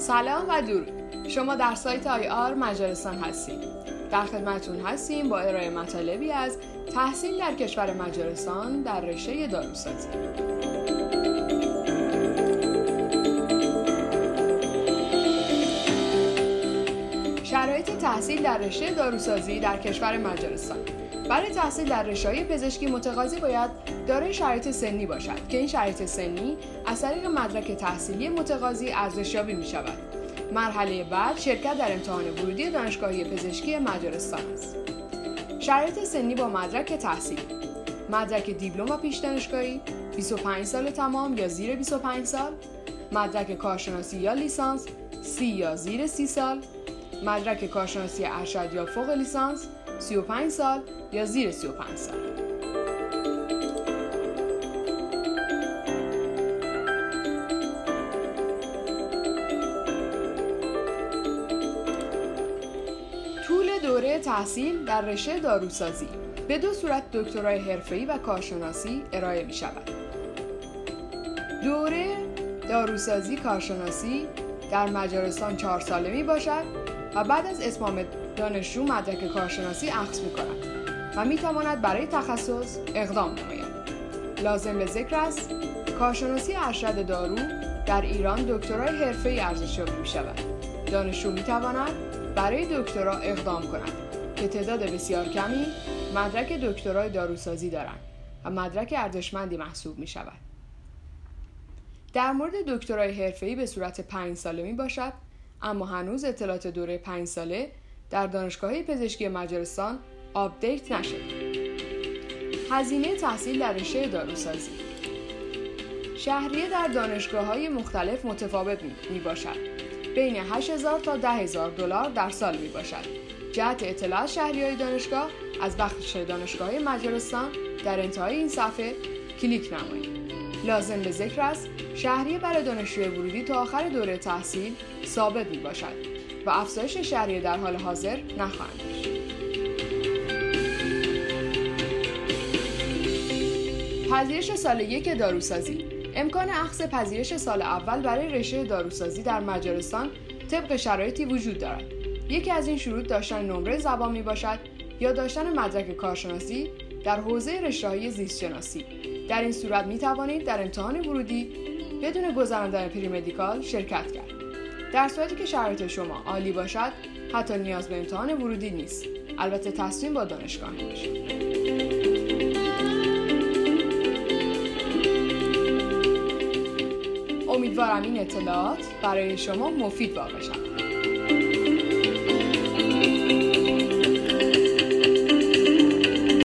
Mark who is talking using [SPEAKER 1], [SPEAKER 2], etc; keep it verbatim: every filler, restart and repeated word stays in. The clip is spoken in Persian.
[SPEAKER 1] سلام و درود. شما در سایت آی آر مجارستان هستید. در خدمتتون هستیم با ارائه مطالبی از تحصیل در کشور مجارستان در رشته داروسازی. شرایط تحصیل در رشته داروسازی در کشور مجارستان. برای تحصیل در رشته پزشکی متقاضی باید دارای شرایط سنی باشد که این شرایط سنی از طریق مدرک تحصیلی متقاضی ارزشیابی می شود. مرحله بعد شرکت در امتحان ورودی دانشگاهی پزشکی مجارستان است. شرایط سنی با مدرک تحصیلی: مدرک دیپلم و پیش دانشگاهی، بیست و پنج سال تمام یا زیر بیست و پنج سال، مدرک کارشناسی یا لیسانس، سی یا زیر سی سال، مدرک کارشناسی ارشد یا فوق لیسانس، سی و پنج سال یا زیر سی و پنج سال. طول دوره تحصیل در رشته داروسازی به دو صورت دکترای حرفه‌ای و کارشناسی ارائه می شود. دوره داروسازی کارشناسی در مجارستان چهار ساله می باشد و بعد از اتمام دانشجو مدرک کارشناسی اخذ می کند و می تواند برای تخصص اقدام نماید. لازم به ذکر است کارشناسی ارشد دارو در ایران دکترای حرفه‌ای ارزشیابی می شود. دانشجو می تواند برای دکترا اقدام کند که تعداد بسیار کمی مدرک دکترای داروسازی دارند و مدرک ارزشمندی محسوب می شود. در مورد دکترای حرفه‌ای به صورت پنج ساله می باشد، اما هنوز اطلاعات دوره پنج ساله در دانشگاهی پزشکی مجارستان آپدیت نشده. هزینه تحصیل در رشته داروسازی: شهریه در دانشگاه‌های مختلف متفاوت می باشد. بین هشت هزار تا ده هزار دلار در سال می باشد. جهت اطلاع از شهریه‌های دانشگاه از بخش دانشگاه‌های مجارستان در انتهای این صفحه کلیک نمایید. لازم به ذکر است شهریه برای دانشجوی ورودی تا آخر دوره تحصیل ثابت می باشد و افزایش شهریه در حال حاضر نخواهد داشت. پذیرش سال یک داروسازی: امکان اخذ پذیرش سال اول برای رشته داروسازی در مجارستان طبق شرایطی وجود دارد. یکی از این شروط داشتن نمره زبان می باشد یا داشتن مدرک کارشناسی در حوزه رشته‌های زیستشناسی. در این صورت می توانید در امتحان ورودی بدون گذراندن پری مدیکال شرکت کرد. در صورتی که شرایط شما عالی باشد، حتی نیاز به امتحان ورودی نیست. البته تصمیم با دانشگاه میشه. امیدوارم این اطلاعات برای شما مفید واقع شود.